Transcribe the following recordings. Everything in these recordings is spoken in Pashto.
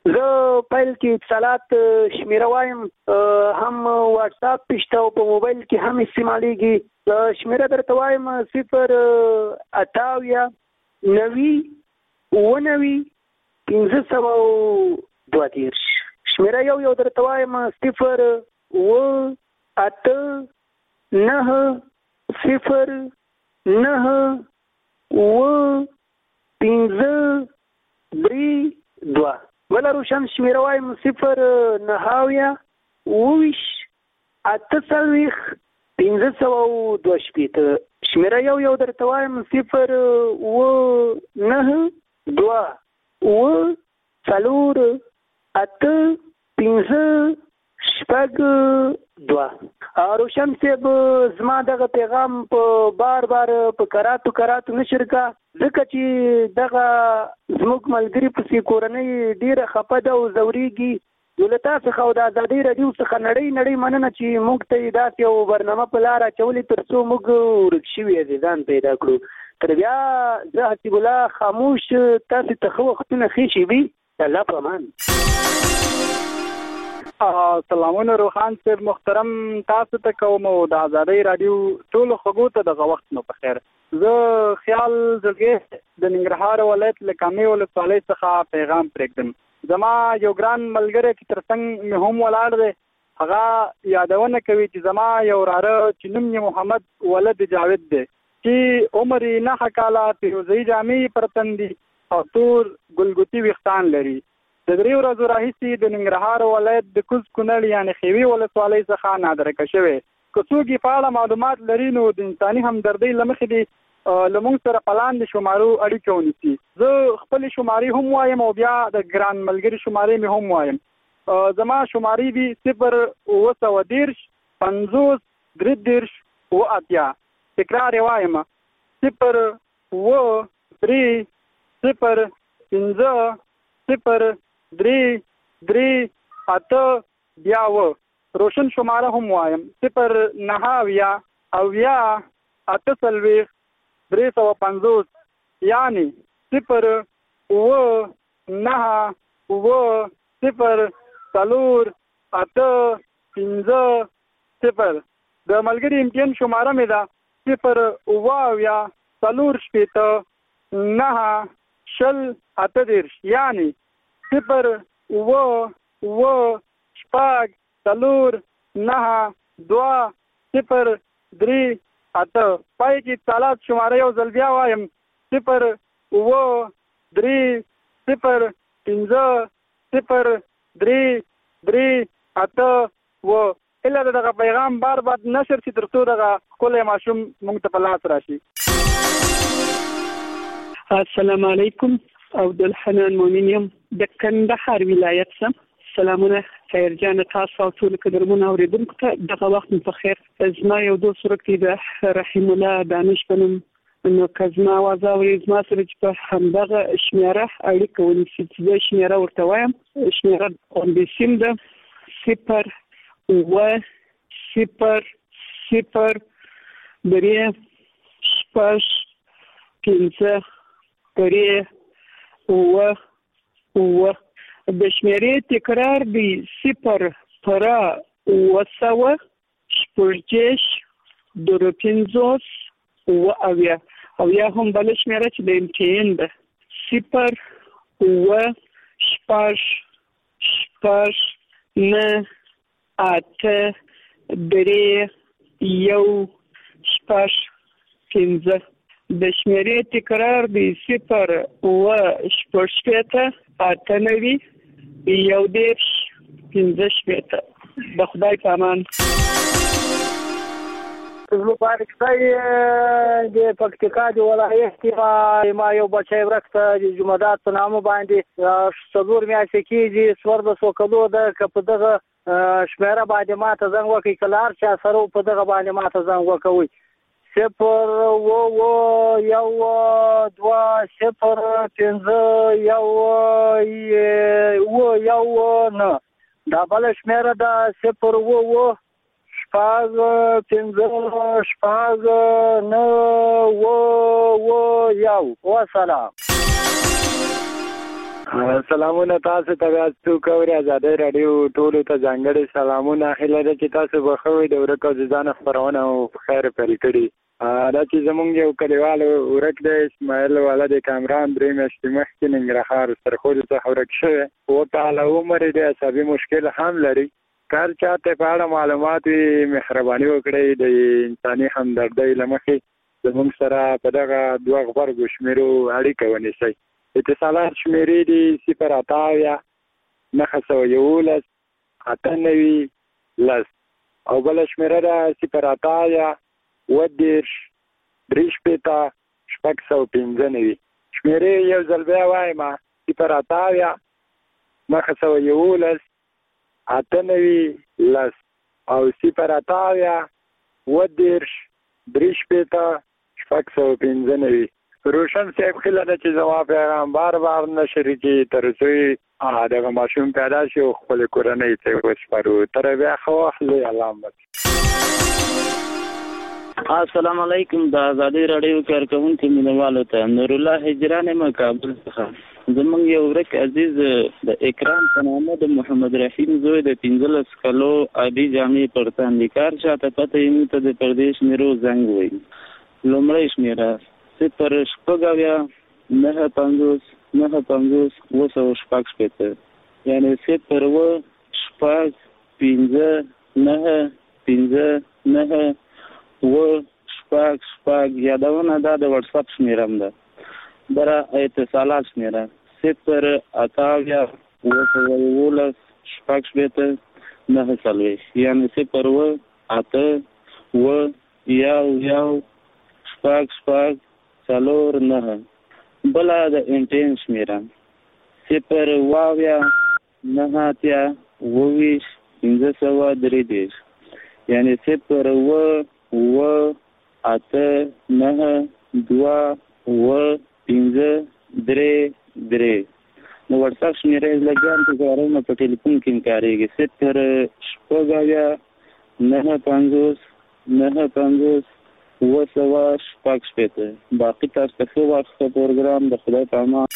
زه پیل کې اتصالات شمیره وایم، هم واتس اپ پشته او په موبایل کې هم استعمالیږي. شمیره درته وایم 058 شمیره یو درته وایم 089091532. ولا روشن شمیره وایم 0981522. شمیره یو درته وایم 092848562. روشن صاحب زما دغه پیغام په بار په کراتو نشر کا، ځکه چې دغه زموږ ملګری پسې کورنۍ ډیره خپه ده او ځورېږي. دولت څخه او د ازادۍ راډیو څخه نړۍ مننه چې موږ ته داسې یو برنامه په لاره اچولې تر څو موږ ورک شوي عزیزان پیدا کړو. تر بیا زه حسیب الله خاموش، تاسې ته ښه وختونه ښې وي. الله په امان. سلامونه روخان صاحب محترم، تاسو ته کوم او د ازادۍ راډیو ټول خغو ته دغه وخت نو په خیر. زه خیال زړګي د ننګرهار ولایت له کامې ولسوالۍ څخه پیغام پرېږدم. زما یو ګران ملګری چې ترڅنګ مې هم ولاړ دی، هغه یادونه کوي چې زما یو وراره چې نوم یې محمد ولد جاوید دی، چې عمر یې 9 کاله، پیروزي جامې پر تن دي او تور ګلګوتي ویښتان لري. د 3 ورځو راهیسې د ننګرهار ولایت د کوز کونړ یعنې خیوي ولسوالۍ څخه نادرکه شوی. که څوک یې په اړه معلومات لري نو د انساني همدردۍ له مخې دي له موږ سره په لاندې شمارو اړیکه ونیسي. زه خپلې شمارې هم وایم او بیا د ګران ملګري شمارې مې هم وایم. زما شمارې دي 0 50 33 80. تکرار یې وایم 0 3 0 5 0 3 3 8 بیا و. روشن شماره هم وایم 0 9 350 یعنی 0 9 0 4 8 5 0. د ملګری امتحان شماره مې ده 0 4 9 8 یعنی 0 4 9 2 0 3 8. پای کې اتصالات شماره یو ځل بیا وایم 0 3 0 5 0 3 3 8 و. اله دغه پیغام بار نشر چې تر څو دغه کله ماشوم مونږ ته په لاس راشي. السلام علیکم. عبدالحنان مؤمن یم د کندهار ولایت څخه. سلامونه خیرجان تاسو او ټول قدرمن اوریدونکو ته دغه وخت په خیر. زما یو دوست ورکې د رحیم الله دانش بنم، نو کزما وازاوري زما سره چې په همدغه شمیره اړیکه ونیسي. چې شمیره ورته وایم، شمیره اونبسیم ده 0 0 0 3 5 3 و. د شمیرې تکرار دی 0 9 50 او یا هم بل شمیره چې د امتحان ده 0 9 8 3 1 5. د شمیرې تکرار دی 0 8 9 15 د خدای په امان. مبارک دی د پکتیکا د ولایت ما یو بچی ورکته د جمعدات په نامه باندې 4 میاشتې کېږي. سور د سوکلو ده که په دغه شمیره باندې ما ته زنګ وکړئ، که له هر چا سره په دغه باندې ما ته زنګ وکوئ 0 1 2 0 5 1 دا بل شمیره ده 0 5 9 و سلام. سلامونه تاسو ته تاسو کوي آزادۍ رادیو ټول ته ځانګړي سلامونه هیله ده چې تاسو به خو د ورکو ځان خبرونه او خیر پیل کړي دا چې زمونږ یو کلیوال ورک دی اسماعیل والا د کامران درې میاشتې مخکې ننګرهار سرخوږ څخه ورک شوی او تعالی عمر د عصبي مشکل هم لري کار چاته په اړه معلومات مهرباني وکړئ د انساني همدردۍ له مخې زمونږ سره په دغه دوه غبرګو شمیرو اړیکه ونیسئ اتصالات شمیرې دي 011 98 او بل شمیره ده 0 دریش پیتا شپږ 195 شمیرې یو ځل بیا وایم 0 98 او 0 دریش پیتا شپږ 195 روشن صاحب خلک چې زما پیغام بار نشری کی ترڅوي دغه ماشوم پیدا شي او خپل کورنۍ ته وسپارو تر بیا خو اهل علامت. السلام علیکم د آزادۍ رادیو کارکونکو مینوالو ته نور الله هجران مکابل څخه زمونږ یو ورک عزیز د اکرام په نامه د محمد رحیم زوی د 15 کلو ابي جامع پرتان لیکار شاته پته یې ته د پردیش میرو زنګ وای لومړی شمیره 0 یعنی 0 شپږ یادونه دا د واتس اپ شمیرم ده برا اتصالات شمیره 0 یعنی 0 بلا د انټین شمیره 0 یعنی 0 نو واتس اپ شمیره لګیان ته غواړم په ټلیفون کې کاریږي 0 باقي تاسو ته وخت پروګرام د خدای په امان.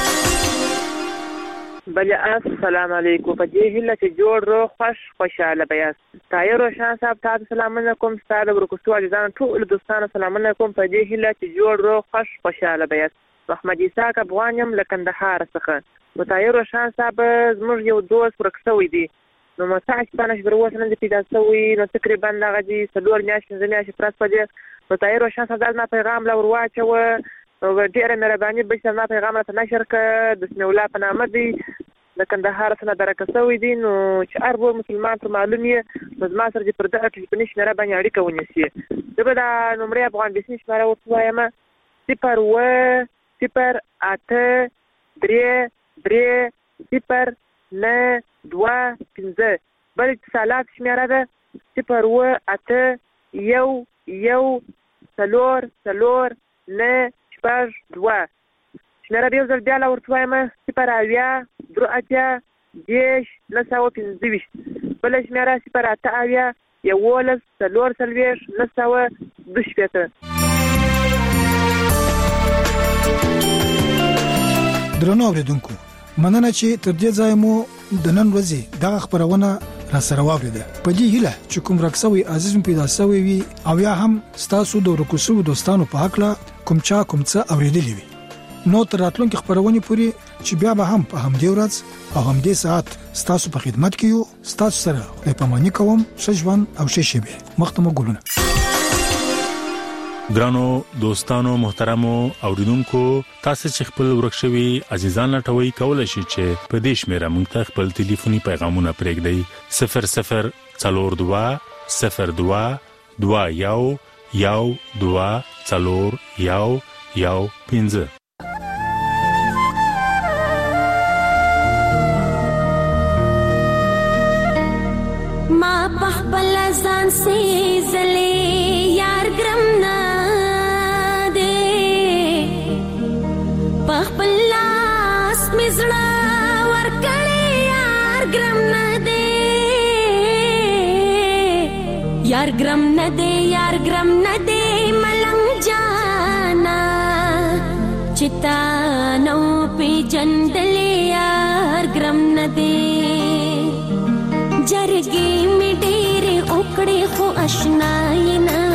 بله السلام علیکم په دې هیله چې جوړ رو خوشاله بیاست تایر روشن صاحب تاسو سلامونه کوم ستاسو ورکوستو عزیزان ټول دوستانو سلامونه کوم په دې هیله چې جوړ رو خوشاله بیاست محمد اسحاق افغانیم له کندهار څخه نو تایر روشن صاحب زموږ یو دوست ورکوي دي نو مساج پانش بروس نن دې پیدا شوی نو تقریبا دغه دي سلور میاشتې پرس پدې نو تایر روشن صاحب دا پیغام لا ورواچو ډیره مهرباني به ما پیغام را نشر ک بسم الله په نامه دی د کندهار څخه درکسوي دي نو چې اربو مسلمان ته معلومه نو ما سره پر دغه ټلیفوني شمیره باندې اړیکه ونیسي زه به دا نمبر افغان بسنی شمیره وروایم 0 بل اتصالات شمیره ده 0 شمیره بیا ځل بیا لا ورتوایم 0 بل شمیره 0 درنو اوریدونکو مننه چې تر دې ځای مو د نن ورځې دغه خبرونه را سره واوریده په دې هیله چې کوم راکسوي عزیز پیدا شوی وي او یا هم ستاسو د ورکوسو دوستانو په حق لا کوم څه اوریدلی وي نو تر راتلونکي خبرونه پوری چې بیا به هم په همدې ورځ او همدې ساعت ستاسو په خدمت کې یو ستاسو سره خدای پاماني کوم شجوان او شیشبه مختمه ګلونه ګرانو دوستانو محترمو اوریدونکو تاسو چې خپل ورکشوي عزیزان لټوي کولای شئ چې په دې شمیره موږ ته خپل ټلیفوني پیغامونه پرېږدئ 004221124015 ما بخبل ځان سي زلي یار ګرم نه پخپلاس مزړه ورکړې یار ګرم نه دې ملنګ جانا چتا نو پی جندلې یار ګرم نه دی جرګې می ډېرې وکړې خو اشنای نه